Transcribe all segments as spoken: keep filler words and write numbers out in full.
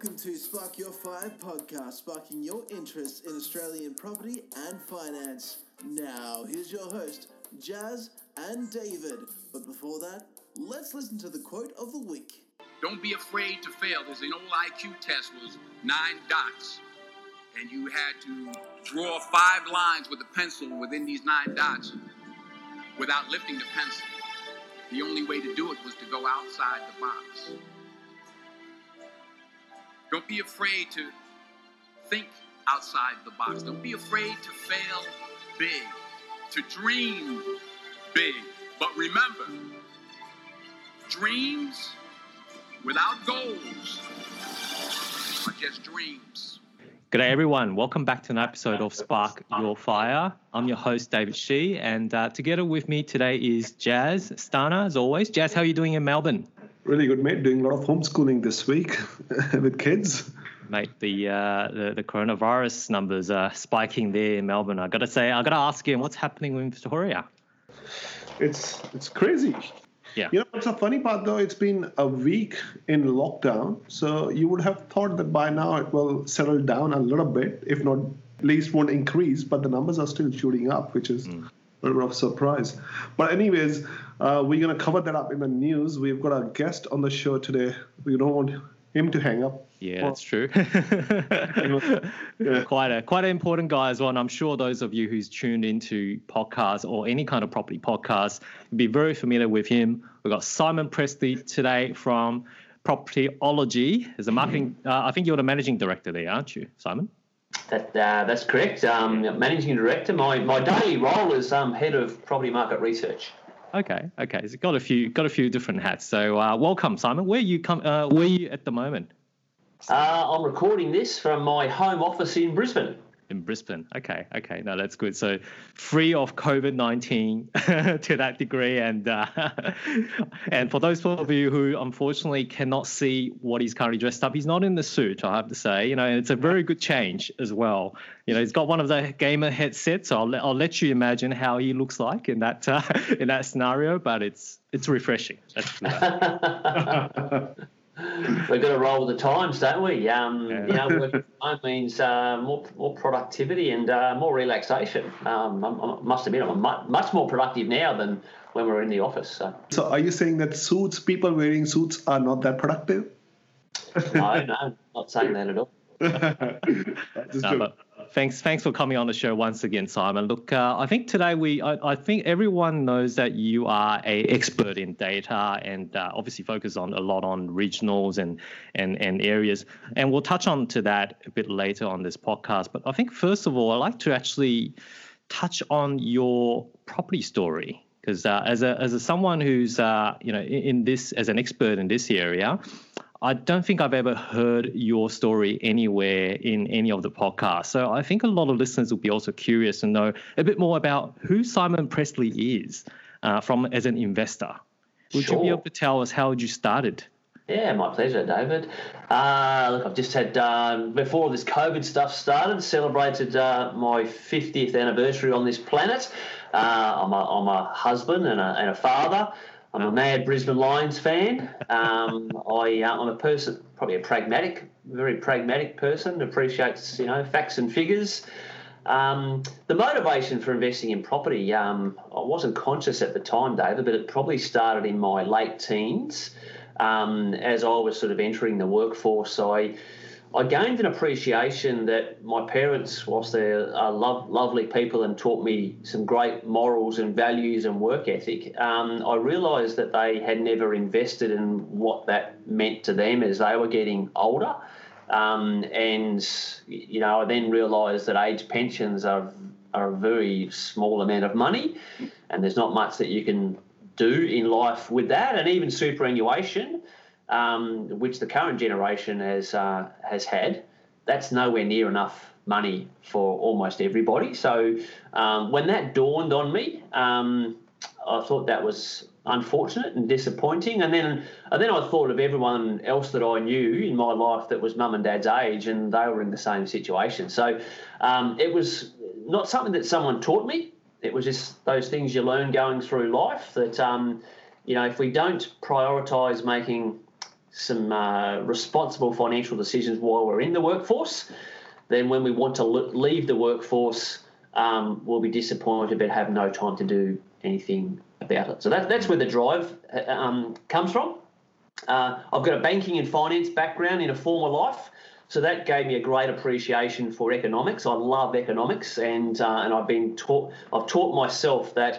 Welcome to Spark Your Fire podcast, sparking your interest in Australian property and finance. Now, here's your host, Jazz and David. But before that, let's listen to the quote of the week. Don't be afraid to fail. There's an old I Q test, was nine dots. And you had to draw five lines with a pencil within these nine dots without lifting the pencil. The only way to do it was to go outside the box. Don't be afraid to think outside the box. Don't be afraid to fail big, to dream big. But remember, dreams without goals are just dreams. G'day everyone, welcome back to an episode of Spark Your Fire. I'm your host David Shee, and uh, together with me today is Jazz Stana, as always. Jazz, how are you doing in Melbourne? Really good, mate. Doing a lot of homeschooling this week with kids. Mate, the, uh, the the coronavirus numbers are spiking there in Melbourne. I got to say, I got to ask again, what's happening in Victoria? It's it's crazy. Yeah. You know what's the funny part though? It's been a week in lockdown, so you would have thought that by now it will settle down a little bit, if not at least won't increase. But the numbers are still shooting up, which is mm. a little bit of a surprise. But anyways, uh, we're gonna cover that up in the news. We've got a guest on the show today. We don't want him to hang up. Yeah, that's true. yeah. Quite a quite an important guy as well. And I'm sure those of you who's tuned into podcasts or any kind of property podcast will be very familiar with him. We've got Simon Presley today from Propertyology. As a marketing, uh, I think you're the managing director there, aren't you, Simon? That uh, that's correct. Um, managing director. My my daily role is um, head of property market research. Okay, okay. So got a few got a few different hats. So uh, welcome, Simon. Where you come? Uh, where are you at the moment? Uh, I'm recording this from my home office in Brisbane. In Brisbane. Okay, okay. No, that's good. So free of COVID nineteen to that degree. And uh, and for those of you who unfortunately cannot see what he's currently dressed up, he's not in the suit, I have to say. You know, and it's a very good change as well. You know, he's got one of the gamer headsets, so I'll let, I'll let you imagine how he looks like in that uh, in that scenario, but it's it's refreshing. That's We've got to roll with the times, don't we? Um, yeah. You know, working from home means uh, more more productivity and uh, more relaxation. Um, I, I must admit, I'm much more productive now than when we were in the office. So, so are you saying that suits, people wearing suits, are not that productive? No, no, not saying that at all. no, but thanks, thanks for coming on the show once again, Simon. Look, uh, I think today we, I, I think everyone knows that you are a expert in data and uh, obviously focus on a lot on regionals and and and areas, and we'll touch on to that a bit later on this podcast. But I think first of all, I'd like to actually touch on your property story. Because uh, as a as a someone who's uh, you know in, in this as an expert in this area, I don't think I've ever heard your story anywhere in any of the podcasts. So I think a lot of listeners will be also curious to know a bit more about who Simon Presley is uh, from as an investor. Would Sure. you be able to tell us how you started? Yeah, my pleasure, David. Uh, look, I've just had, uh, before this COVID stuff started, celebrated uh, my fiftieth anniversary on this planet. Uh, I'm, a, I'm a husband and a, and a father. I'm a mad Brisbane Lions fan. Um, I, uh, I'm a person, probably a pragmatic, very pragmatic person, appreciates, you know, facts and figures. Um, the motivation for investing in property, um, I wasn't conscious at the time, David, but it probably started in my late teens. Um, as I was sort of entering the workforce, I I gained an appreciation that my parents, whilst they're uh, love, lovely people and taught me some great morals and values and work ethic, um, I realised that they had never invested in what that meant to them as they were getting older. Um, and, you know, I then realised that age pensions are, are a very small amount of money and there's not much that you can do in life with that, and even superannuation, um, which the current generation has uh, has had, that's nowhere near enough money for almost everybody. So um, when that dawned on me, um, I thought that was unfortunate and disappointing. And then and then I thought of everyone else that I knew in my life that was mum and dad's age, and they were in the same situation. So um, it was not something that someone taught me. It was just those things you learn going through life that, um, you know, if we don't prioritise making some uh, responsible financial decisions while we're in the workforce, then when we want to leave the workforce, um, we'll be disappointed but have no time to do anything about it. So that, that's where the drive um, comes from. Uh, I've got a banking and finance background in a former life, so that gave me a great appreciation for economics. I love economics, and uh, and I've been taught. I've taught myself that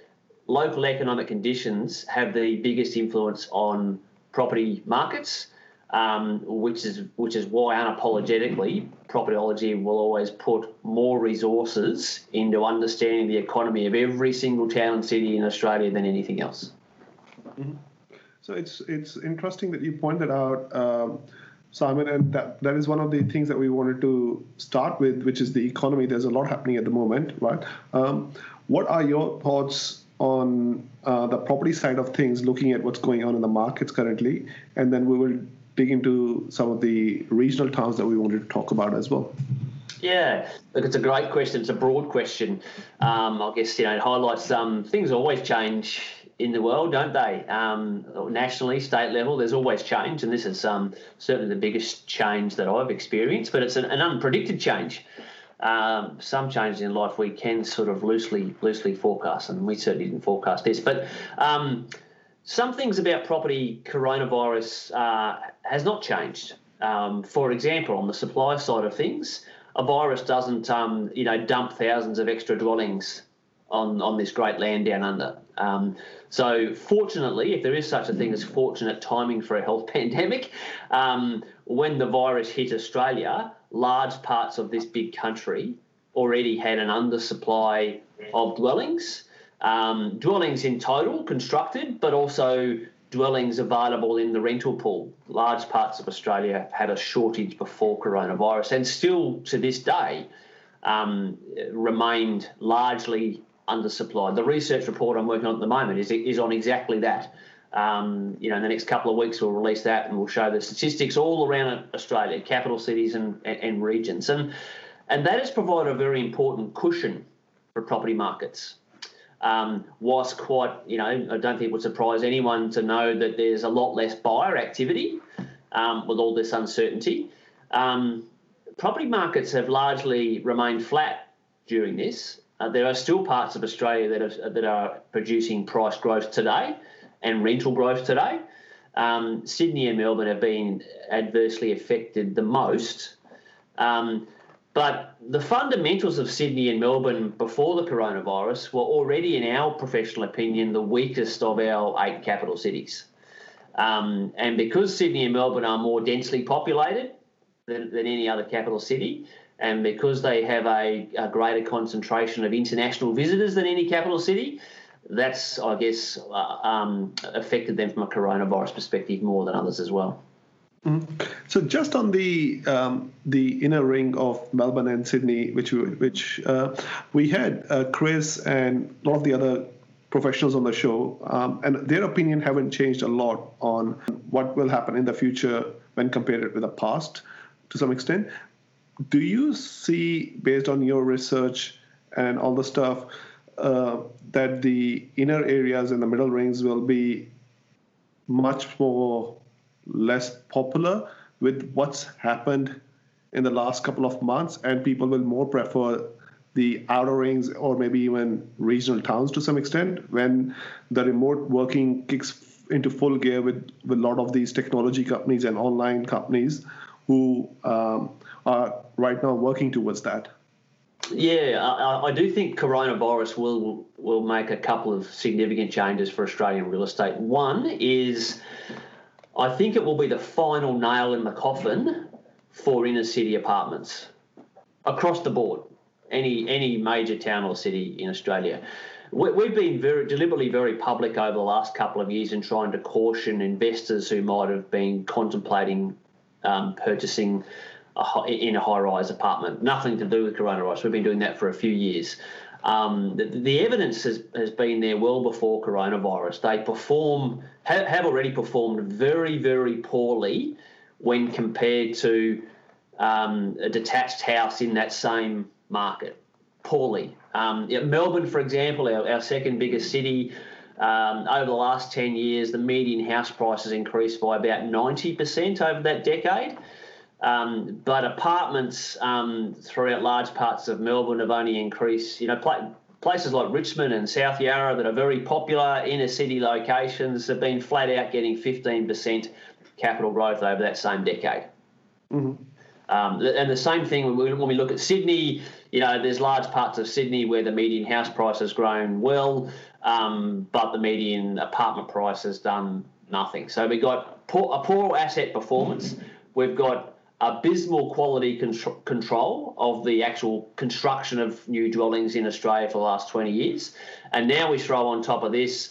local economic conditions have the biggest influence on property markets, um, which is which is why unapologetically Propertyology will always put more resources into understanding the economy of every single town and city in Australia than anything else. Mm-hmm. So it's it's interesting that you pointed out, um, Simon, and that, that is one of the things that we wanted to start with, which is the economy. There's a lot happening at the moment, right? Um, what are your thoughts on uh, the property side of things, looking at what's going on in the markets currently, and then we will dig into some of the regional towns that we wanted to talk about as well. Yeah, look, it's a great question. It's a broad question. Um, I guess, you know, it highlights um, things always change in the world, don't they? Um, nationally, state level, there's always change, and this is um, certainly the biggest change that I've experienced, but it's an, an unpredicted change. Um, some changes in life we can sort of loosely loosely forecast, and we certainly didn't forecast this. But um, some things about property coronavirus uh, has not changed. Um, for example, on the supply side of things, a virus doesn't, um, you know, dump thousands of extra dwellings on, on this great land down under. Um, so fortunately, if there is such a thing as fortunate timing for a health pandemic, um, when the virus hit Australia, large parts of this big country already had an undersupply of dwellings, um, dwellings in total constructed, but also dwellings available in the rental pool. Large parts of Australia had a shortage before coronavirus, and still to this day um, remained largely undersupplied. The research report I'm working on at the moment is is on exactly that. Um, you know, in the next couple of weeks we'll release that, and we'll show the statistics all around Australia, capital cities and, and, and regions. And and that has provided a very important cushion for property markets. Um, whilst quite, you know, I don't think it would surprise anyone to know that there's a lot less buyer activity um, with all this uncertainty. Um, property markets have largely remained flat during this. Uh, there are still parts of Australia that are, that are producing price growth today and rental growth today. Um, Sydney and Melbourne have been adversely affected the most. Um, but the fundamentals of Sydney and Melbourne before the coronavirus were already, in our professional opinion, the weakest of our eight capital cities. Um, and because Sydney and Melbourne are more densely populated than, than any other capital city, and because they have a, a greater concentration of international visitors than any capital city, that's, I guess, uh, um, affected them from a coronavirus perspective more than others as well. Mm-hmm. So just on the um, the inner ring of Melbourne and Sydney, which we, which uh, we had uh, Chris and a lot of the other professionals on the show, um, and their opinion haven't changed a lot on what will happen in the future when compared with the past to some extent. Do you see, based on your research and all the stuff, uh, that the inner areas and the middle rings will be much more less popular with what's happened in the last couple of months, and people will more prefer the outer rings or maybe even regional towns to some extent when the remote working kicks into full gear with, with a lot of these technology companies and online companies who um, are right now working towards that? Yeah, I, I do think coronavirus will will make a couple of significant changes for Australian real estate. One is, I think it will be the final nail in the coffin for inner city apartments across the board, any any major town or city in Australia. We, we've been very deliberately very public over the last couple of years in trying to caution investors who might have been contemplating um, purchasing a, in a high-rise apartment. Nothing to do with coronavirus. We've been doing that for a few years. Um, the, the evidence has, has been there well before coronavirus. They perform have, have already performed very, very poorly when compared to um, a detached house in that same market. Poorly. Um, yeah, Melbourne, for example, our, our second biggest city, Um, over the last ten years, the median house price has increased by about ninety percent over that decade. Um, but apartments um, throughout large parts of Melbourne have only increased, you know, pl- places like Richmond and South Yarra that are very popular inner city locations have been flat out getting fifteen percent capital growth over that same decade. Mm-hmm. Um, and the same thing when we, when we look at Sydney, you know, there's large parts of Sydney where the median house price has grown well, um, but the median apartment price has done nothing. So we've got poor, a poor asset performance. We've got abysmal quality con- control of the actual construction of new dwellings in Australia for the last twenty years. And now we throw on top of this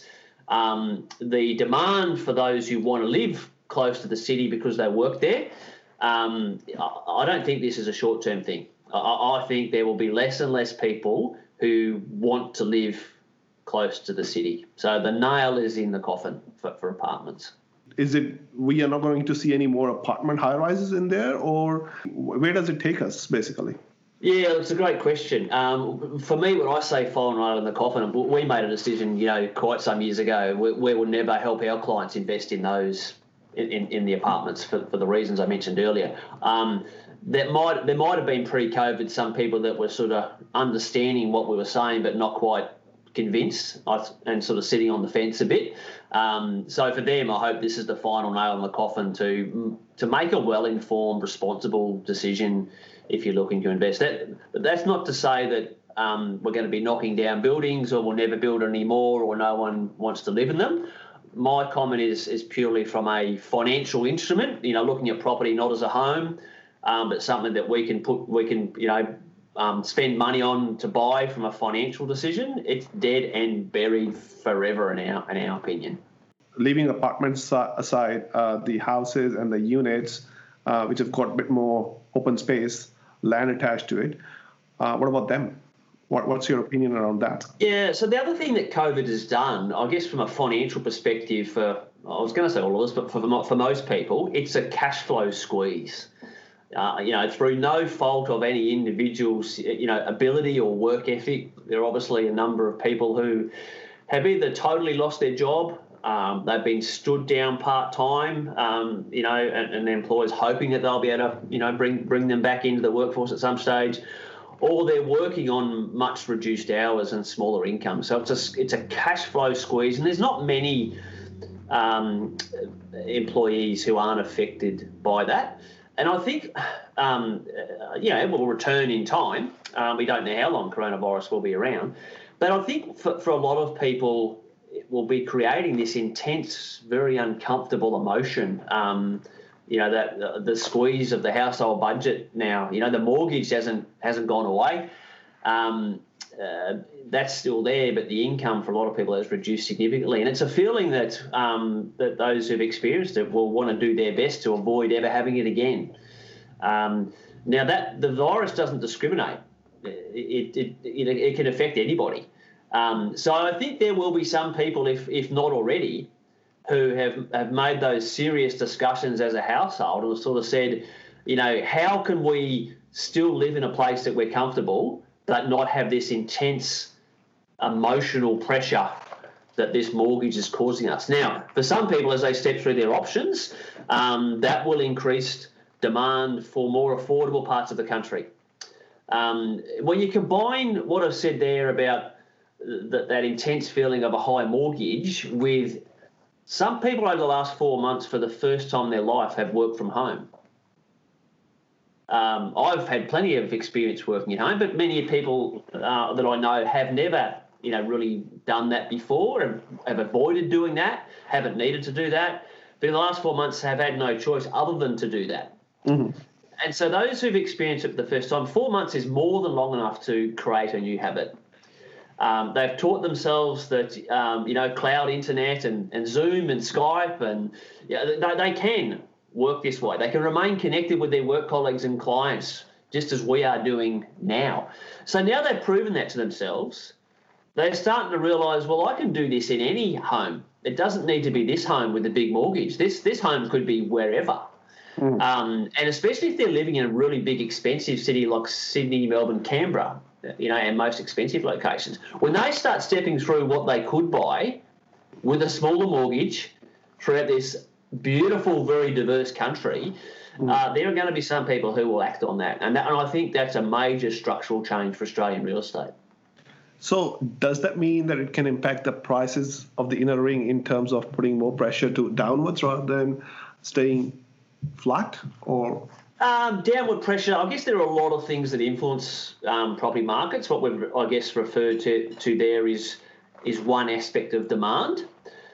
um, the demand for those who want to live close to the city because they work there. Um, I don't think this is a short-term thing. I, I think there will be less and less people who want to live close to the city. So the nail is in the coffin for, for apartments. Is it we are not going to see any more apartment high-rises in there, or where does it take us, basically? Yeah, it's a great question. Um, for me, when I say falling right in the coffin, we made a decision, you know, quite some years ago. We, we will never help our clients invest in those In, in the apartments for, for the reasons I mentioned earlier. Um, that might there might have been pre-COVID some people that were sort of understanding what we were saying but not quite convinced and sort of sitting on the fence a bit. Um, so for them, I hope this is the final nail in the coffin to to make a well-informed, responsible decision if you're looking to invest. That that's not to say that um, we're going to be knocking down buildings or we'll never build any more or no one wants to live in them. My comment is is purely from a financial instrument, you know, looking at property not as a home, um, but something that we can put, we can, you know, um, spend money on to buy from a financial decision. It's dead and buried forever in our in our opinion. Leaving apartments aside, uh, the houses and the units, uh, which have got a bit more open space, land attached to it, uh, what about them? What, what's your opinion around that? Yeah, so the other thing that COVID has done, I guess from a financial perspective for, I was going to say all of us, but for, for most people, it's a cash flow squeeze. Uh, you know, through no fault of any individual's, you know, ability or work ethic, there are obviously a number of people who have either totally lost their job, um, they've been stood down part-time, um, you know, and, and the employer's hoping that they'll be able to, you know, bring bring them back into the workforce at some stage, or they're working on much reduced hours and smaller income. So it's a, it's a cash flow squeeze, and there's not many um, employees who aren't affected by that. And I think, um, you know, it will return in time. Um, we don't know how long coronavirus will be around. But I think for, for a lot of people, it will be creating this intense, very uncomfortable emotion. Um, you know, that uh, the squeeze of the household budget now. You know, the mortgage hasn't hasn't gone away. Um, uh, that's still there, but the income for a lot of people has reduced significantly. And it's a feeling that um, that those who've experienced it will want to do their best to avoid ever having it again. Um, now, that the virus doesn't discriminate. It, it, it, it can affect anybody. Um, so I think there will be some people, if if not already, who have, have made those serious discussions as a household and sort of said, you know, how can we still live in a place that we're comfortable but not have this intense emotional pressure that this mortgage is causing us? Now, for some people, as they step through their options, um, that will increase demand for more affordable parts of the country. Um, when you combine what I've said there about th- that intense feeling of a high mortgage with some people over the last four months for the first time in their life have worked from home. Um, I've had plenty of experience working at home, but many people uh, that I know have never, you know, really done that before, and have avoided doing that, haven't needed to do that, but in the last four months have had no choice other than to do that. Mm-hmm. And so those who've experienced it for the first time, four months is more than long enough to create a new habit. Um, they've taught themselves that, um, you know, cloud internet and, and Zoom and Skype, and you know, they, they can work this way. They can remain connected with their work colleagues and clients just as we are doing now. So now they've proven that to themselves, they're starting to realise, well, I can do this in any home. It doesn't need to be this home with a big mortgage. This, this home could be wherever. Mm. Um, and especially if they're living in a really big, expensive city like Sydney, Melbourne, Canberra, you know, and most expensive locations. When they start stepping through what they could buy with a smaller mortgage throughout this beautiful, very diverse country, uh, there are going to be some people who will act on that. And, that, and I think that's a major structural change for Australian real estate. So does that mean that it can impact the prices of the inner ring in terms of putting more pressure to downwards rather than staying flat? Or um, downward pressure, I guess there are a lot of things that influence um, property markets. What we've, I guess, referred to, to there is, is one aspect of demand.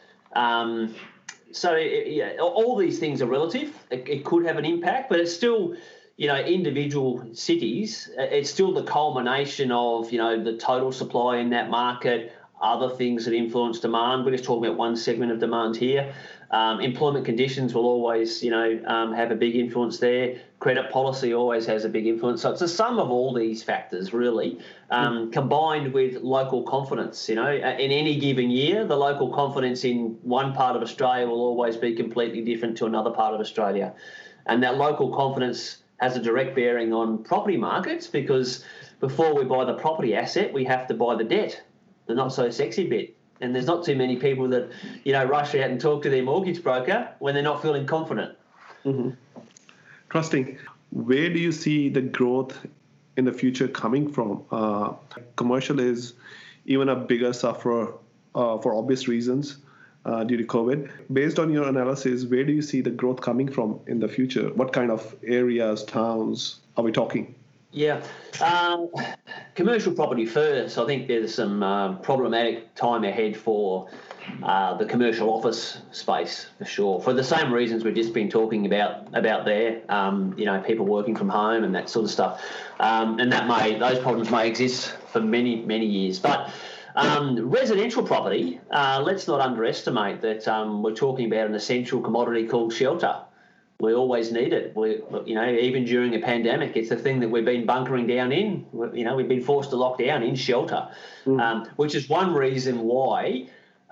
Um, so, it, yeah, all these things are relative. It, it could have an impact, but it's still... you know, individual cities, it's still the culmination of, you know, the total supply in that market, other things that influence demand. We're just talking about one segment of demand here. Um, employment conditions will always, you know, um, have a big influence there. Credit policy always has a big influence. So it's a sum of all these factors, really, um, combined with local confidence. You know, in any given year, the local confidence in one part of Australia will always be completely different to another part of Australia. And that local confidence has a direct bearing on property markets, because before we buy the property asset, we have to buy the debt, the not so sexy bit. And there's not too many people that, you know, rush out and talk to their mortgage broker when they're not feeling confident. Mm-hmm. Trusting, where do you see the growth in the future coming from? Uh, commercial is even a bigger sufferer uh, for obvious reasons. Uh, due to COVID. Based on your analysis, where do you see the growth coming from in the future? What kind of areas, towns are we talking? Yeah, um, commercial property first. I think there's some uh, problematic time ahead for uh, the commercial office space, for sure, for the same reasons we've just been talking about about there. Um, you know, people working from home and that sort of stuff, um, and that may those problems may exist for many many years, but. Um, residential property, uh, let's not underestimate that um, we're talking about an essential commodity called shelter. We always need it. We, you know, even during a pandemic, it's the thing that we've been bunkering down in. You know, we've been forced to lock down in shelter, mm. um, which is one reason why,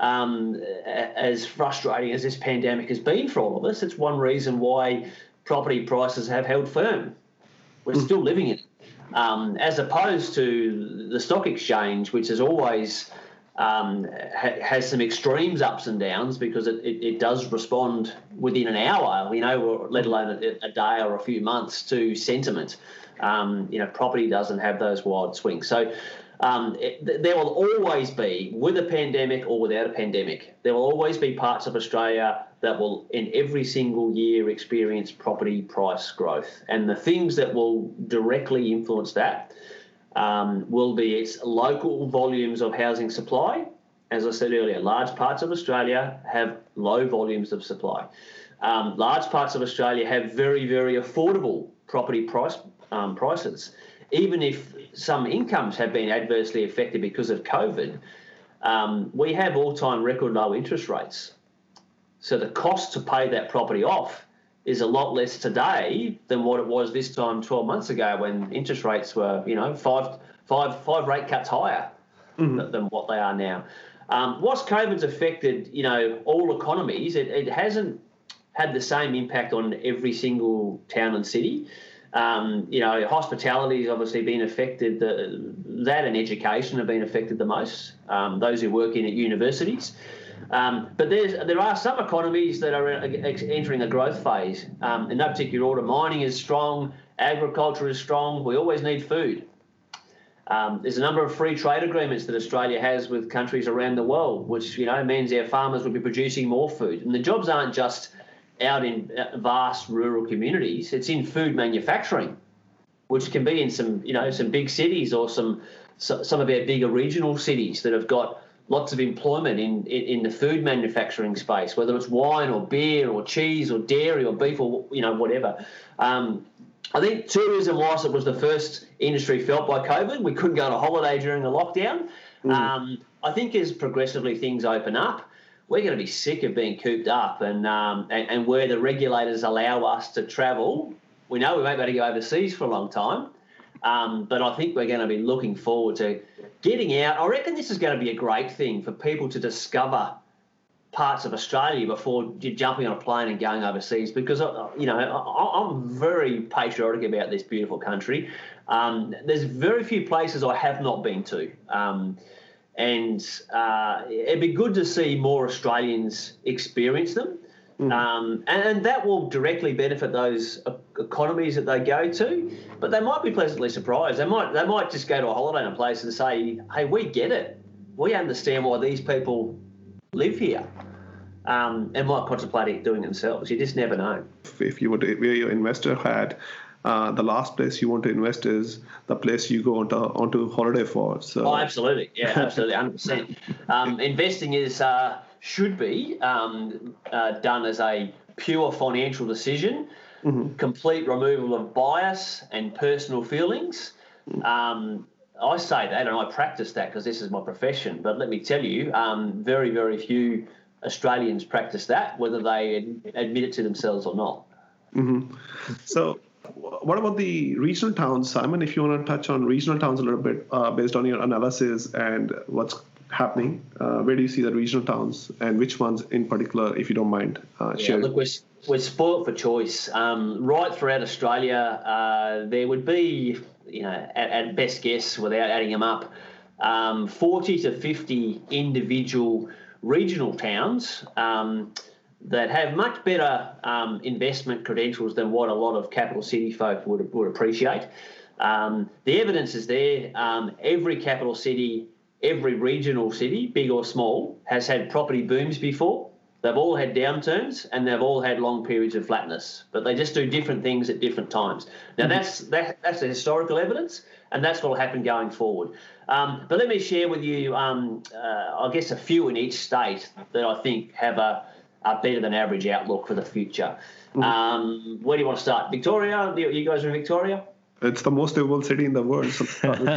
um, as frustrating as this pandemic has been for all of us, it's one reason why property prices have held firm. We're mm. still living in it. Um, as opposed to the stock exchange, which is always um, ha- has some extremes ups and downs, because it, it, it does respond within an hour, you know, or let alone a, a day or a few months to sentiment. Um, you know, property doesn't have those wild swings. So um, it, there will always be, with a pandemic or without a pandemic, there will always be parts of Australia that will, in every single year, experience property price growth. And the things that will directly influence that um, will be its local volumes of housing supply. As I said earlier, large parts of Australia have low volumes of supply. Um, large parts of Australia have very, very affordable property price um, prices. Even if some incomes have been adversely affected because of COVID, um, we have all-time record low interest rates. So the cost to pay that property off is a lot less today than what it was this time twelve months ago, when interest rates were, you know, five, five, five rate cuts higher mm-hmm. than, than what they are now. Um, whilst COVID's affected, you know, all economies, it, it hasn't had the same impact on every single town and city. Um, you know, hospitality has obviously been affected. The, that and education have been affected the most. Um, those who work in at universities. Um, but there's, there are some economies that are entering a growth phase. Um, in no particular order, mining is strong, agriculture is strong. We always need food. Um, there's a number of free trade agreements that Australia has with countries around the world, which, you know, means our farmers will be producing more food. And the jobs aren't just out in vast rural communities. It's in food manufacturing, which can be in some, you know, some big cities or some some of our bigger regional cities that have got lots of employment in, in, in the food manufacturing space, whether it's wine or beer or cheese or dairy or beef or, you know, whatever. Um, I think tourism, whilst it was the first industry felt by COVID, we couldn't go on a holiday during the lockdown. Mm. Um, I think as progressively things open up, we're going to be sick of being cooped up, and, um, and and where the regulators allow us to travel, we know we won't be able to go overseas for a long time, um, but I think we're going to be looking forward to getting out. I reckon this is going to be a great thing for people to discover parts of Australia before jumping on a plane and going overseas, because, you know, I'm very patriotic about this beautiful country. Um, there's very few places I have not been to. Um, and uh, it'd be good to see more Australians experience them. Mm. Um, and, and that will directly benefit those economies that they go to, but they might be pleasantly surprised. They might they might just go to a holiday in a place and say, hey, we get it. We understand why these people live here, um, and might contemplate doing it themselves. You just never know. If you were to wear your investor hat, uh, the last place you want to invest is the place you go onto, onto holiday for. So. Oh, absolutely. Yeah, absolutely, one hundred percent. Um, investing is... Uh, should be um, uh, done as a pure financial decision, mm-hmm. complete removal of bias and personal feelings. Um, I say that and I practice that because this is my profession, but let me tell you, um, very, very few Australians practice that, whether they ad- admit it to themselves or not. Mm-hmm. So what about the regional towns, Simon, if you want to touch on regional towns a little bit uh, based on your analysis and what's happening, uh, where do you see the regional towns and which ones in particular, if you don't mind uh, yeah, sharing? Look, we're, we're spoilt for choice. Um, right throughout Australia, uh, there would be, you know, at, at best guess, without adding them up, um, forty to fifty individual regional towns um, that have much better um, investment credentials than what a lot of capital city folk would, would appreciate. Um, the evidence is there. Um, every capital city Every regional city, big or small, has had property booms before. They've all had downturns and they've all had long periods of flatness, but they just do different things at different times. Now, mm-hmm. that's that, that's the historical evidence, and that's what will happen going forward. Um, but let me share with you, um, uh, I guess, a few in each state that I think have a, a better than average outlook for the future. Mm-hmm. Um, where do you want to start? Victoria? You guys are in Victoria? It's the most livable city in the world. So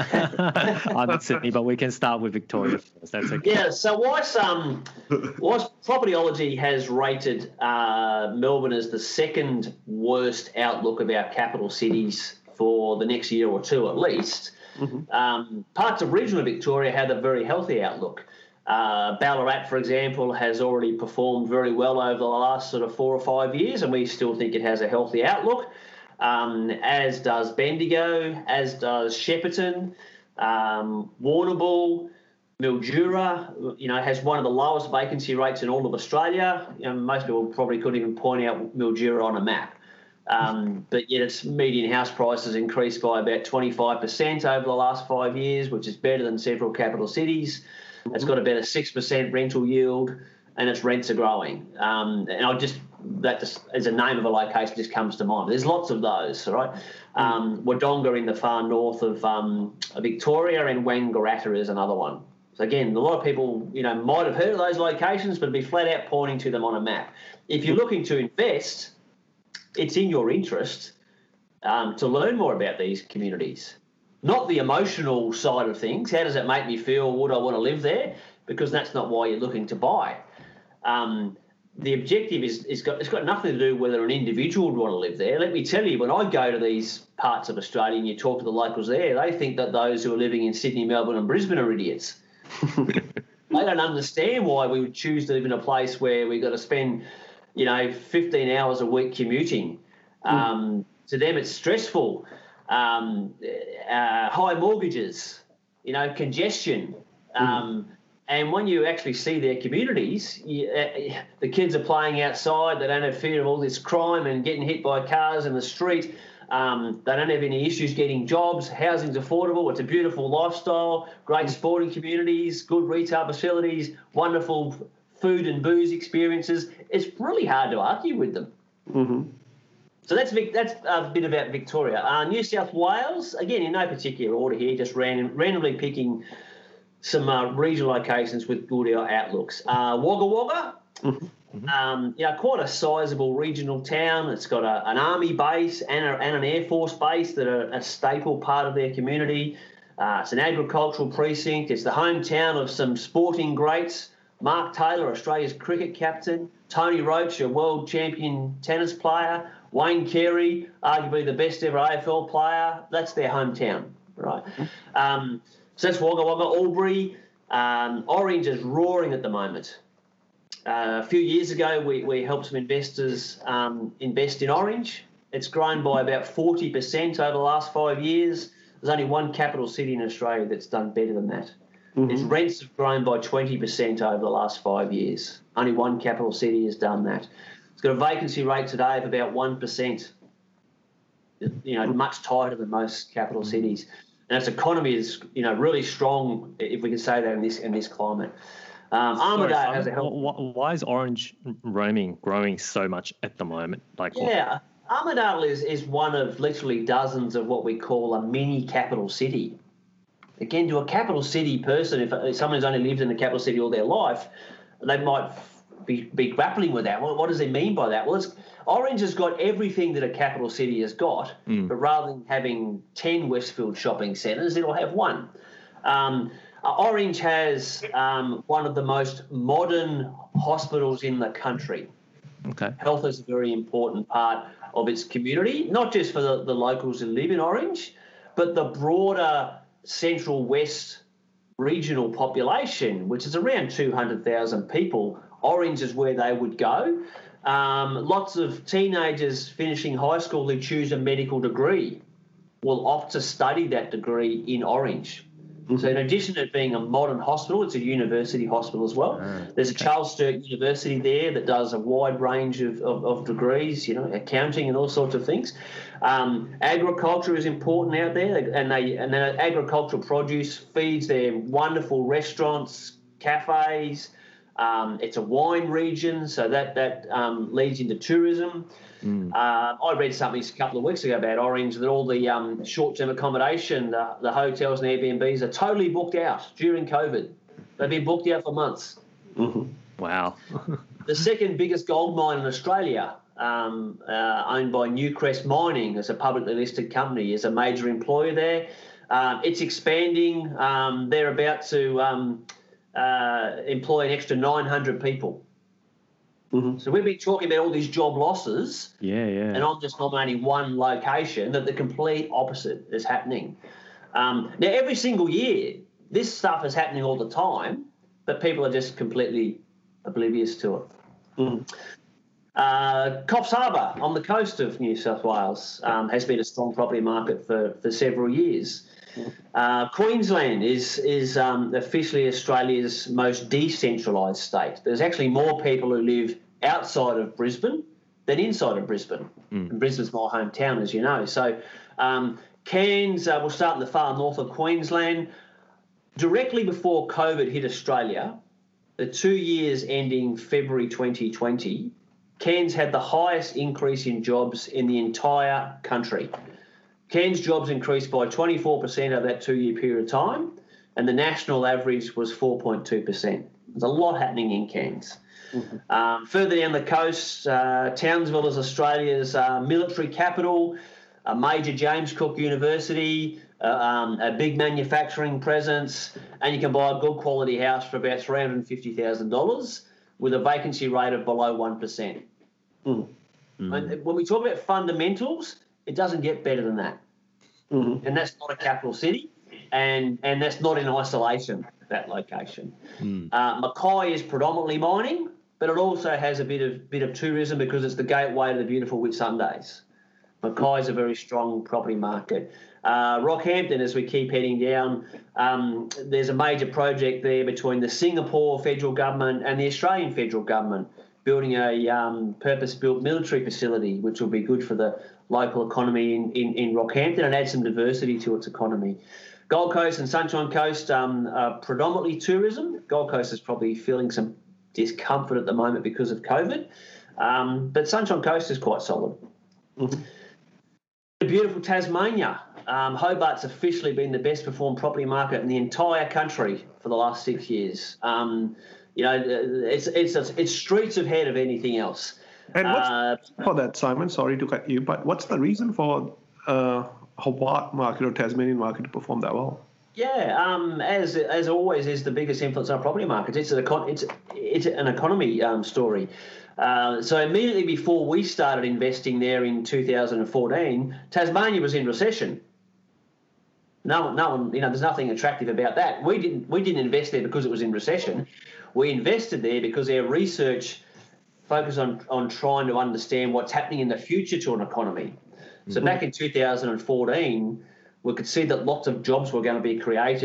I'm in Sydney, but we can start with Victoria first. That's okay. Yeah, so Weiss, um, Weiss Propertyology has rated uh, Melbourne as the second worst outlook of our capital cities for the next year or two at least. Mm-hmm. Um, parts of regional Victoria had a very healthy outlook. Uh, Ballarat, for example, has already performed very well over the last sort of four or five years, and we still think it has a healthy outlook. Um, as does Bendigo, as does Shepparton, um, Warrnambool, Mildura, you know, has one of the lowest vacancy rates in all of Australia. You know, most people probably couldn't even point out Mildura on a map. Um, but yet its median house prices increased by about twenty-five percent over the last five years, which is better than several capital cities. It's got about a six percent rental yield, and its rents are growing. Um, and I just... that just as a name of a location just comes to mind. There's lots of those, right? Um, Wodonga in the far north of um, Victoria, and Wangaratta is another one. So again, a lot of people, you know, might have heard of those locations, but be flat out pointing to them on a map. If you're looking to invest, it's in your interest um, to learn more about these communities. Not the emotional side of things. How does it make me feel? Would I want to live there? Because that's not why you're looking to buy. Um, The objective is, is got, it's got nothing to do whether an individual would want to live there. Let me tell you, when I go to these parts of Australia and you talk to the locals there, they think that those who are living in Sydney, Melbourne and Brisbane are idiots. They don't understand why we would choose to live in a place where we've got to spend, you know, fifteen hours a week commuting. Um, mm. To them, it's stressful. Um, uh, high mortgages, you know, congestion. Um, mm. And when you actually see their communities, you, uh, the kids are playing outside. They don't have fear of all this crime and getting hit by cars in the street. Um, they don't have any issues getting jobs. Housing's affordable. It's a beautiful lifestyle, great sporting communities, good retail facilities, wonderful food and booze experiences. It's really hard to argue with them. Mm-hmm. So that's that's a bit about Victoria. Uh, New South Wales, again, in no particular order here, just random, randomly picking some uh, regional locations with good outlooks. Uh, Wagga Wagga, mm-hmm. um, you know, quite a sizable regional town. It's got a, an army base and, a, and an air force base that are a staple part of their community. Uh, it's an agricultural precinct. It's the hometown of some sporting greats. Mark Taylor, Australia's cricket captain. Tony Roach, a world champion tennis player. Wayne Carey, arguably the best ever A F L player. That's their hometown, right? Mm-hmm. Um, So that's Wagga Wagga. Albury, um, Orange is roaring at the moment. Uh, a few years ago, we, we helped some investors um, invest in Orange. It's grown by about forty percent over the last five years. There's only one capital city in Australia that's done better than that. Mm-hmm. Its rents have grown by twenty percent over the last five years. Only one capital city has done that. It's got a vacancy rate today of about one percent, you know, much tighter than most capital cities. And its economy is, you know, really strong, if we can say that in this in this climate. Um, Armidale has a help. Why is orange roaming growing so much at the moment? Like, yeah, what? Armidale is, is one of literally dozens of what we call a mini capital city. Again, to a capital city person, if, if someone who's only lived in the capital city all their life, they might be, be grappling with that. Well, what does it mean by that? Well, it's, Orange has got everything that a capital city has got, mm. but rather than having ten Westfield shopping centres, it'll have one. Um, Orange has um, one of the most modern hospitals in the country. Okay. Health is a very important part of its community, not just for the, the locals who live in Orange, but the broader Central West regional population, which is around two hundred thousand people. Orange is where they would go. Um, lots of teenagers finishing high school who choose a medical degree will opt to study that degree in Orange. Mm-hmm. So in addition to it being a modern hospital, it's a university hospital as well. Ah, There's a Charles Sturt University there that does a wide range of, of, of degrees, you know, accounting and all sorts of things. Um, agriculture is important out there, and they and then agricultural produce feeds their wonderful restaurants, cafes. Um, it's a wine region, so that that um, leads into tourism. Mm. Uh, I read something a couple of weeks ago about Orange that all the um, short-term accommodation, the, the hotels and Airbnbs are totally booked out during COVID. They've been booked out for months. Mm-hmm. Wow. The second biggest gold mine in Australia, um, uh, owned by Newcrest Mining, as a publicly listed company, is a major employer there. Um, it's expanding. Um, they're about to um, uh, employ an extra nine hundred people. Mm-hmm. So we've been talking about all these job losses, yeah, yeah, and I'm just nominating one location that the complete opposite is happening. Um, now, every single year, this stuff is happening all the time, but people are just completely oblivious to it. Mm. Uh, Coffs Harbour on the coast of New South Wales um, has been a strong property market for, for several years. Uh, Queensland is is um, officially Australia's most decentralised state. There's actually more people who live outside of Brisbane than inside of Brisbane. Mm. And Brisbane's my hometown, as you know. So um, Cairns, uh, we'll start in the far north of Queensland. Directly before COVID hit Australia, the two years ending February twenty twenty, Cairns had the highest increase in jobs in the entire country. Cairns jobs increased by twenty-four percent over that two-year period of time, and the national average was four point two percent. There's a lot happening in Cairns. Mm-hmm. Um, further down the coast, uh, Townsville is Australia's uh, military capital, a major James Cook University, uh, um, a big manufacturing presence, and you can buy a good quality house for about three hundred fifty thousand dollars with a vacancy rate of below one percent. Mm-hmm. And when we talk about fundamentals, it doesn't get better than that. Mm-hmm. And that's not a capital city, and, and that's not in isolation, that location. Mm. Uh, Mackay is predominantly mining, but it also has a bit of bit of tourism because it's the gateway to the beautiful Whitsundays. Mackay is a very strong property market. Uh, Rockhampton, as we keep heading down, um, there's a major project there between the Singapore federal government and the Australian federal government, building a um, purpose-built military facility, which will be good for the local economy in, in, in Rockhampton and add some diversity to its economy. Gold Coast and Sunshine Coast um, are predominantly tourism. Gold Coast is probably feeling some discomfort at the moment because of COVID, um, but Sunshine Coast is quite solid. Mm-hmm. The beautiful Tasmania. Um, Hobart's officially been the best performed property market in the entire country for the last six years. Um, you know, it's it's it's streets ahead of anything else. And what's uh, for that, Simon? Sorry to cut you, but what's the reason for uh, Hobart market or Tasmanian market to perform that well? Yeah, um, as as always, is the biggest influence on property markets. It's an econ- it's it's an economy um, story. Uh, so immediately before we started investing there in two thousand fourteen, Tasmania was in recession. No, no one, you know, there's nothing attractive about that. We didn't we didn't invest there because it was in recession. We invested there because our research focused on, on trying to understand what's happening in the future to an economy. So mm-hmm. back in two thousand fourteen, we could see that lots of jobs were going to be created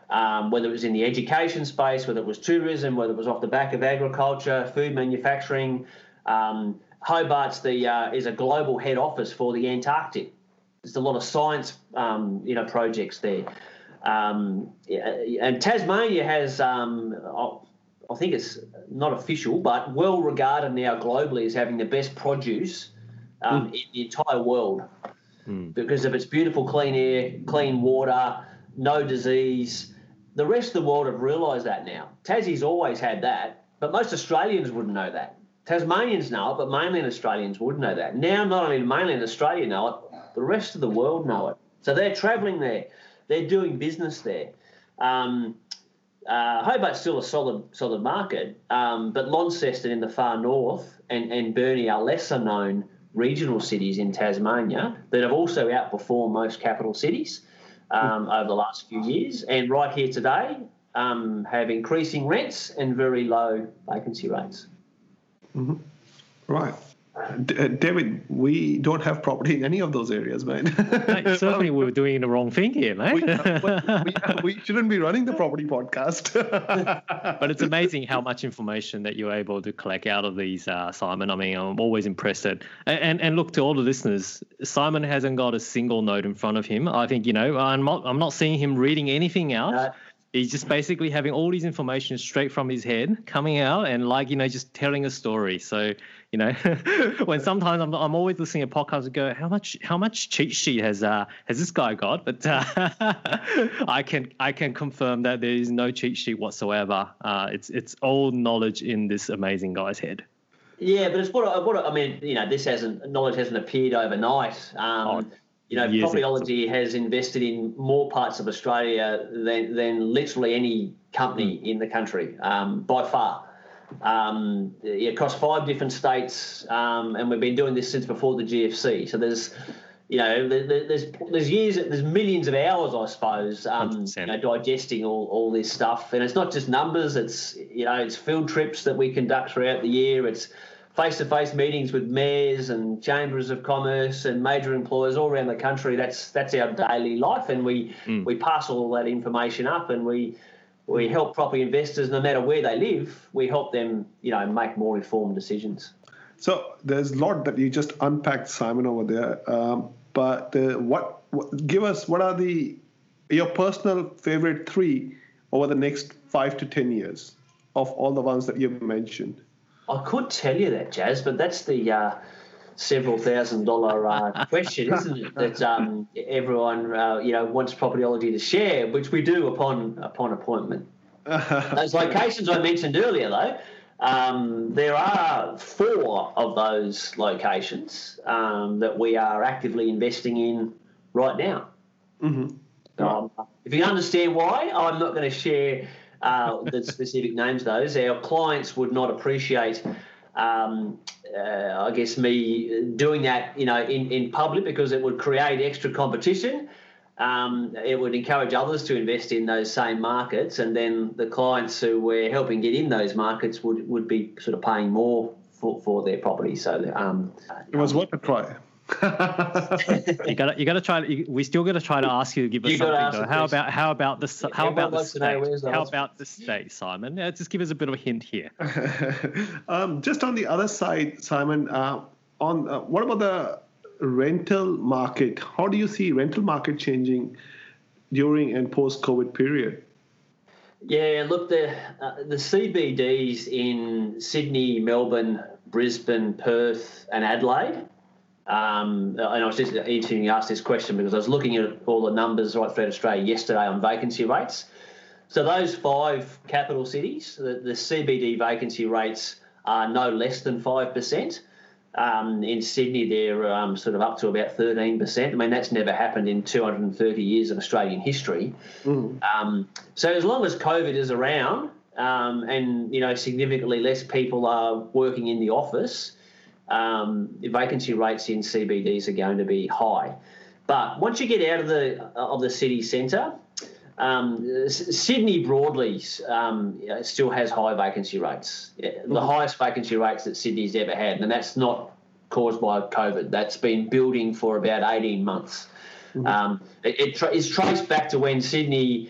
um, whether it was in the education space, whether it was tourism, whether it was off the back of agriculture, food manufacturing. Um, Hobart's the uh, is a global head office for the Antarctic. There's a lot of science, um, you know, projects there. Um, and Tasmania has, um, I think it's not official, but well regarded now globally as having the best produce um, mm. in the entire world mm. because of its beautiful clean air, clean water, no disease. The rest of the world have realised that now. Tassie's always had that, but most Australians wouldn't know that. Tasmanians know it, but mainland Australians wouldn't know that. Now, not only mainland Australia know it, the rest of the world know it. So they're travelling there. They're doing business there. Um, uh, Hobart's still a solid solid market, um, but Launceston in the far north and, and Burnie are lesser-known regional cities in Tasmania that have also outperformed most capital cities um, over the last few years. And right here today um, have increasing rents and very low vacancy rates. Mm-hmm. Right. D- uh, David, we don't have property in any of those areas, man. Mate, certainly we were doing the wrong thing here, mate. we, uh, we, uh, we shouldn't be running the property podcast. But it's amazing how much information that you're able to collect out of these, uh, Simon. I mean, I'm always impressed at, and, and and look, to all the listeners, Simon hasn't got a single note in front of him. I think, you know, I'm not, I'm not seeing him reading anything out. Uh, He's just basically having all these information straight from his head coming out and, like, you know, just telling a story. So, you know, when sometimes I'm, I'm always listening to podcasts and go, how much how much cheat sheet has uh, has this guy got? But uh, I can I can confirm that there is no cheat sheet whatsoever. Uh, it's it's all knowledge in this amazing guy's head. Yeah, but it's what what I mean. You know, this hasn't knowledge hasn't appeared overnight. Um, oh. You know, Propertyology has invested in more parts of Australia than, than literally any company in the country, um, by far. Um, across five different states, um, and we've been doing this since before the G F C. So there's, you know, there's there's years, there's millions of hours, I suppose, um, you know, digesting all, all this stuff. And it's not just numbers. It's, you know, it's field trips that we conduct throughout the year. It's face-to-face meetings with mayors and chambers of commerce and major employers all around the country. That's that's our daily life, and we mm. we pass all that information up, and we we help property investors, no matter where they live. We help them, you know, make more informed decisions. So there's a lot that you just unpacked, Simon, over there. Um, but uh, what, what give us what are the your personal favorite three over the next five to ten years of all the ones that you've mentioned? I could tell you that, Jazz, but that's the uh, several thousand dollar uh, question, isn't it? That um, everyone, uh, you know, wants Propertyology to share, which we do upon upon appointment. Those locations I mentioned earlier, though, um, there are four of those locations um, that we are actively investing in right now. Mm-hmm. Um, if you understand why, I'm not going to share Uh, the specific names, those our clients would not appreciate. Um, uh, I guess me doing that, you know, in, in public, because it would create extra competition. Um, it would encourage others to invest in those same markets, and then the clients who we're helping get in those markets would, would be sort of paying more for, for their property. So um, it was worth a try. you got you got to try. You, we still got to try to ask you to give us you something. Though. How about how about the how Everyone about the state? How the about the state, Simon? Yeah, just give us a bit of a hint here. um, just on the other side, Simon. Uh, on uh, what about the rental market? How do you see rental market changing during and post-COVID period? Yeah, look, the uh, the C B Ds in Sydney, Melbourne, Brisbane, Perth, and Adelaide. Um, and I was just interested you asked this question because I was looking at all the numbers right throughout Australia yesterday on vacancy rates. So those five capital cities, the, the C B D vacancy rates are no less than five percent. Um, in Sydney, they're um, sort of up to about thirteen percent. I mean, that's never happened in two hundred thirty years of Australian history. Mm. Um, so as long as COVID is around um, and, you know, significantly less people are working in the office, um, the vacancy rates in C B Ds are going to be high. But once you get out of the of the city centre, um, Sydney broadly um, still has high vacancy rates, the mm-hmm. highest vacancy rates that Sydney's ever had, and that's not caused by COVID. That's been building for about eighteen months. Mm-hmm. Um, it it tra- is traced back to when Sydney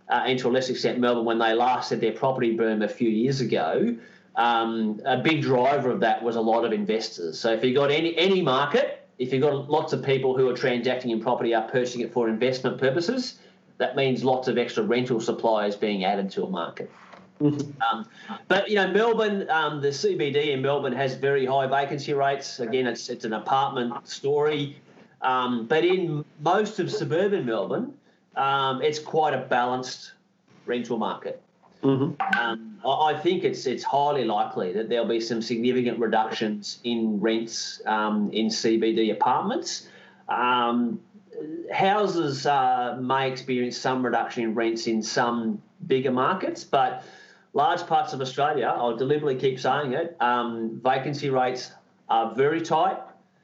uh, and to a lesser extent Melbourne when they last had their property boom a few years ago, um, a big driver of that was a lot of investors. So if you got any any market, if you've got lots of people who are transacting in property are purchasing it for investment purposes, that means lots of extra rental supply is being added to a market. Mm-hmm. Um, but, you know, Melbourne, um, the C B D in Melbourne has very high vacancy rates. Again, it's it's an apartment story. Um, but in most of suburban Melbourne, um, it's quite a balanced rental market. Mm-hmm. Um, I, I think it's it's highly likely that there'll be some significant reductions in rents um, in C B D apartments. Um, houses uh, may experience some reduction in rents in some bigger markets, but large parts of Australia, I'll deliberately keep saying it, um, vacancy rates are very tight.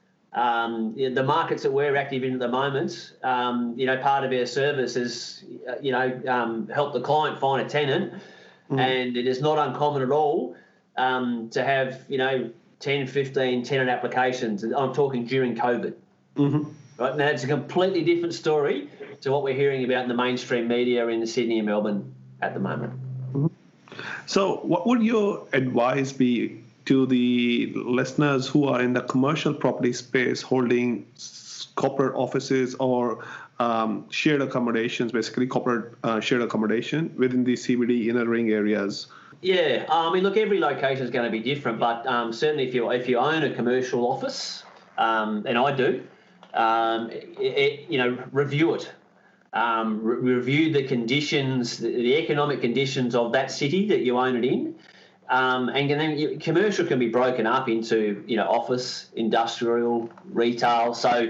Um, the markets that we're active in at the moment, um, you know, part of our service is, you know, um, help the client find a tenant, mm. and it is not uncommon at all um, to have, you know, ten, fifteen tenant applications. I'm talking during COVID. Mm-hmm. Right now, it's a completely different story to what we're hearing about in the mainstream media in Sydney and Melbourne at the moment. Mm-hmm. So what would your advice be to the listeners who are in the commercial property space holding corporate offices or um, shared accommodations, basically corporate uh, shared accommodation within the C B D inner ring areas? Yeah, I mean, look, every location is going to be different, but um, certainly if you if you own a commercial office, um, and I do, um, it, it, you know, review it. Um, re- review the conditions, the, the economic conditions of that city that you own it in, um, and then you, commercial can be broken up into, you know, office, industrial, retail. So,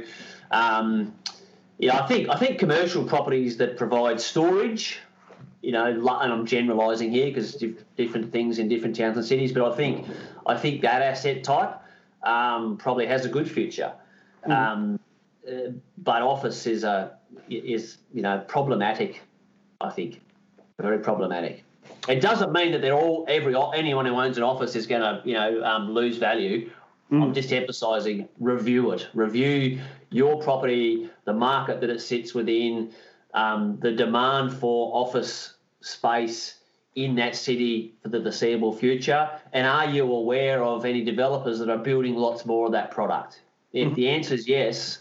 um, you know, I think I think commercial properties that provide storage, you know, and I'm generalising here because diff- different things in different towns and cities, but I think I think that asset type um, probably has a good future. Mm. Um, uh, but office is a is, you know, problematic, I think, very problematic. It doesn't mean that they're all, every anyone who owns an office is going to, you know, um, lose value. Mm. I'm just emphasising, review it. Review your property, the market that it sits within, um, the demand for office space in that city for the foreseeable future, and are you aware of any developers that are building lots more of that product? If mm. the answer is yes,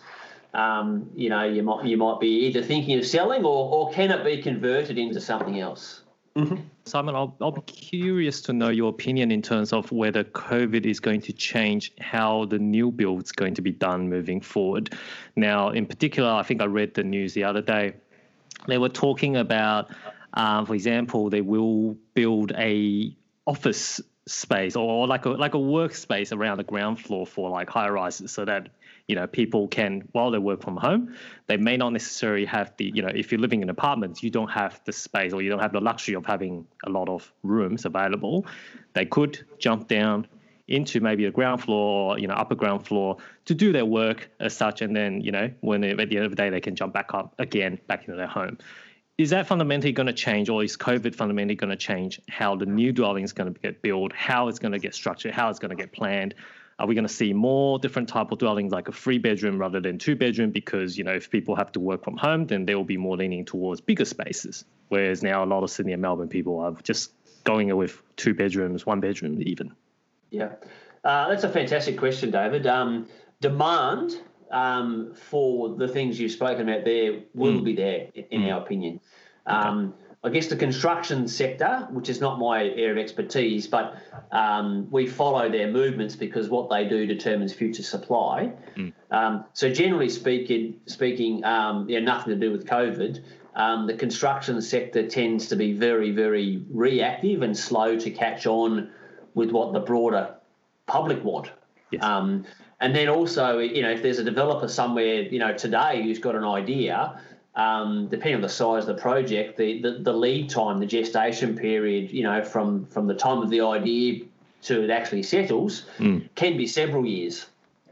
Um, you know, you might you might be either thinking of selling or, or can it be converted into something else? Mm-hmm. Simon, I'll, I'll be curious to know your opinion in terms of whether COVID is going to change how the new build's going to be done moving forward. Now, in particular, I think I read the news the other day. They were talking about, um, for example, they will build a office space or like a like a workspace around the ground floor for like high rises, so that, you know, people can, while they work from home, they may not necessarily have the, you know, if you're living in apartments, you don't have the space or you don't have the luxury of having a lot of rooms available. They could jump down into maybe a ground floor or, you know, upper ground floor to do their work as such. And then, you know, when they, at the end of the day, they can jump back up again, back into their home. Is that fundamentally going to change, or is COVID fundamentally going to change how the new dwelling is going to get built, how it's going to get structured, how it's going to get planned? Are we going to see more different type of dwellings, like a three bedroom rather than two bedroom? Because, you know, if people have to work from home, then they will be more leaning towards bigger spaces. Whereas now a lot of Sydney and Melbourne people are just going with two bedrooms, one bedroom even. Yeah, uh, that's a fantastic question, David. Um, demand um, for the things you've spoken about there will mm. be there, in, in mm. our opinion. Um, okay. I guess the construction sector, which is not my area of expertise, but um, we follow their movements because what they do determines future supply. Mm. Um, so generally speaking, speaking, um, yeah, nothing to do with COVID. Um, the construction sector tends to be very, very reactive and slow to catch on with what the broader public want. Yes. Um, and then also, you know, if there's a developer somewhere, you know, today who's got an idea, Um, depending on the size of the project, the, the, the lead time, the gestation period, you know, from, from the time of the idea to it actually settles, mm. can be several years.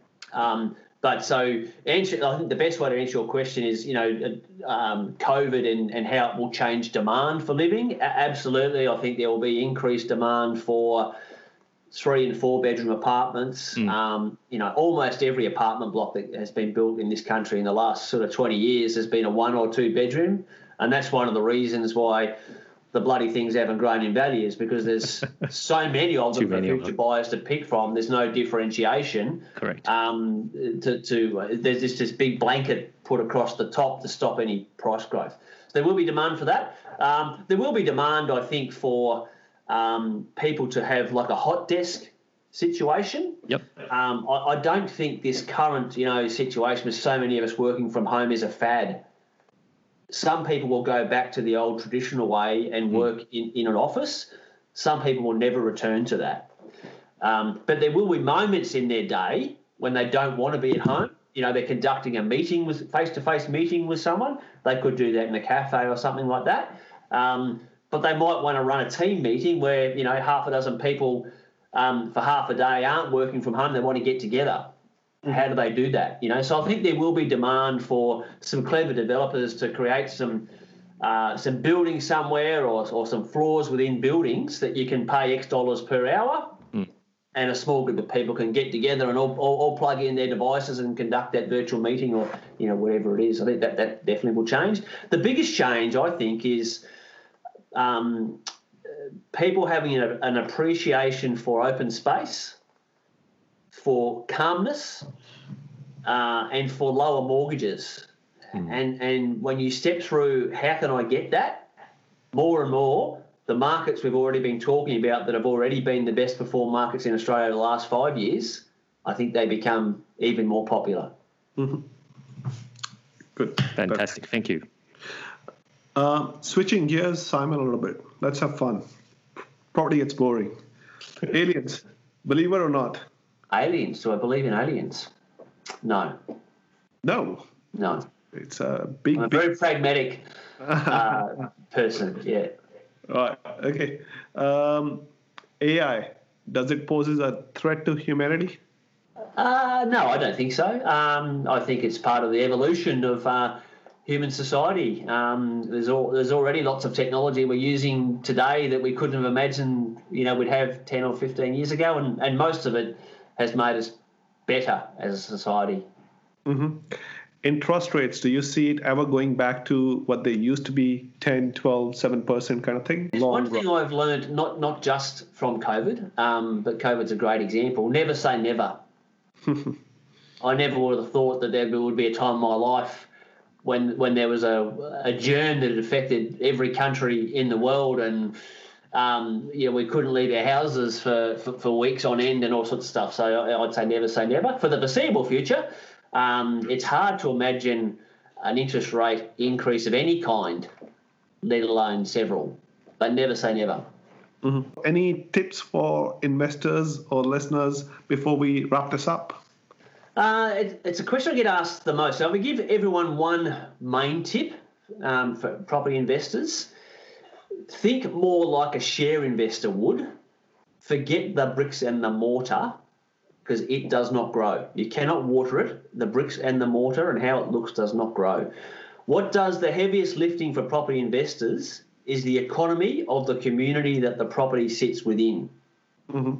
Um, but so answer, I think the best way to answer your question is, you know, um, COVID and, and how it will change demand for living. A- absolutely, I think there will be increased demand for three and four bedroom apartments. Mm. Um, you know, almost every apartment block that has been built in this country in the last sort of twenty years has been a one or two bedroom. And that's one of the reasons why the bloody things haven't grown in value, is because there's so many of them for future buyers to pick from. There's no differentiation. Correct. Um, to, to there's just this big blanket put across the top to stop any price growth. So there will be demand for that. Um, there will be demand, I think, for um, people to have like a hot desk situation. Yep. Um, I, I don't think this current, you know, situation with so many of us working from home is a fad. Some people will go back to the old traditional way and work mm. in, in an office. Some people will never return to that. Um, but there will be moments in their day when they don't want to be at home. You know, they're conducting a meeting with face-to-face meeting with someone. They could do that in a cafe or something like that. Um, but they might want to run a team meeting where, you know, half a dozen people um, for half a day aren't working from home. They want to get together. How do they do that? You know, so I think there will be demand for some clever developers to create some uh, some buildings somewhere or, or some floors within buildings that you can pay X dollars per hour, mm. and a small group of people can get together and all, all, all plug in their devices and conduct that virtual meeting or, you know, whatever it is. I think that, that definitely will change. The biggest change, I think, is um, people having a, an appreciation for open space, for calmness, uh, and for lower mortgages. Mm. And and when you step through, how can I get that? More and more, the markets we've already been talking about that have already been the best performed markets in Australia the last five years, I think they become even more popular. Mm-hmm. Good. Fantastic. Thank you. Uh, switching gears, Simon, a little bit. Let's have fun. Property gets boring. Aliens, believe it or not. Aliens? Do I believe in aliens? No. No. No. It's a big, I'm a big... very pragmatic uh, person, yeah. Right, okay. Um, A I, does it poses a threat to humanity? Uh, no, I don't think so. Um, I think it's part of the evolution of uh, human society. Um, there's all, there's already lots of technology we're using today that we couldn't have imagined, you know, we'd have ten or fifteen years ago, and, and most of it has made us better as a society. Mm-hmm. Interest rates, do you see it ever going back to what they used to be, ten, twelve, seven percent kind of thing? Long One thing run. I've learned, not not just from COVID, um, but COVID's a great example, never say never. I never would have thought that there would be a time in my life when when there was a, a germ that had affected every country in the world, and um, you know, we couldn't leave our houses for, for, for weeks on end and all sorts of stuff. So I'd say never say never. For the foreseeable future, um, it's hard to imagine an interest rate increase of any kind, let alone several. But never say never. Mm-hmm. Any tips for investors or listeners before we wrap this up? Uh, it, it's a question I get asked the most. So I would give everyone one main tip um, for property investors. Think more like a share investor would. Forget the bricks and the mortar, because it does not grow. You cannot water it. The bricks and the mortar and how it looks does not grow. What does the heaviest lifting for property investors is the economy of the community that the property sits within. Mm-hmm.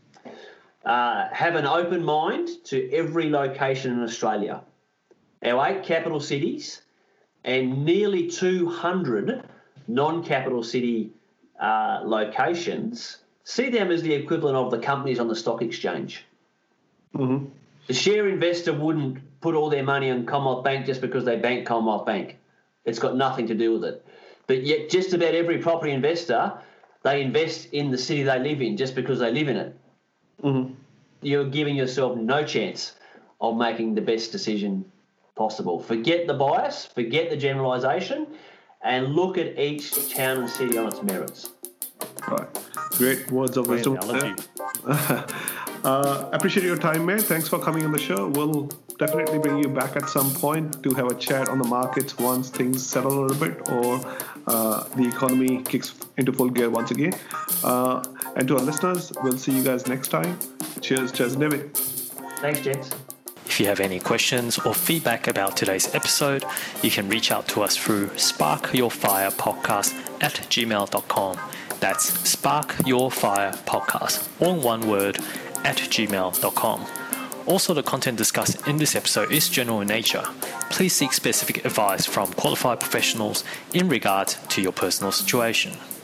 Uh, have an open mind to every location in Australia. Our eight capital cities and nearly two hundred non-capital city uh, locations, see them as the equivalent of the companies on the stock exchange. Mm-hmm. The share investor wouldn't put all their money on Commonwealth Bank just because they bank Commonwealth Bank. It's got nothing to do with it. But yet just about every property investor, they invest in the city they live in just because they live in it. Mm-hmm. You're giving yourself no chance of making the best decision possible. Forget the bias, forget the generalisation, and look at each town and city on its merits. Right. Great words of wisdom. uh, appreciate your time, man. Thanks for coming on the show. We'll definitely bring you back at some point to have a chat on the markets once things settle a little bit or uh, the economy kicks into full gear once again. Uh, and to our listeners, we'll see you guys next time. Cheers, cheers, David. Thanks, gents. If you have any questions or feedback about today's episode, you can reach out to us through sparkyourfirepodcast at gmail dot com. That's sparkyourfirepodcast, all one word, at gmail dot com. Also, the content discussed in this episode is general in nature. Please seek specific advice from qualified professionals in regard to your personal situation.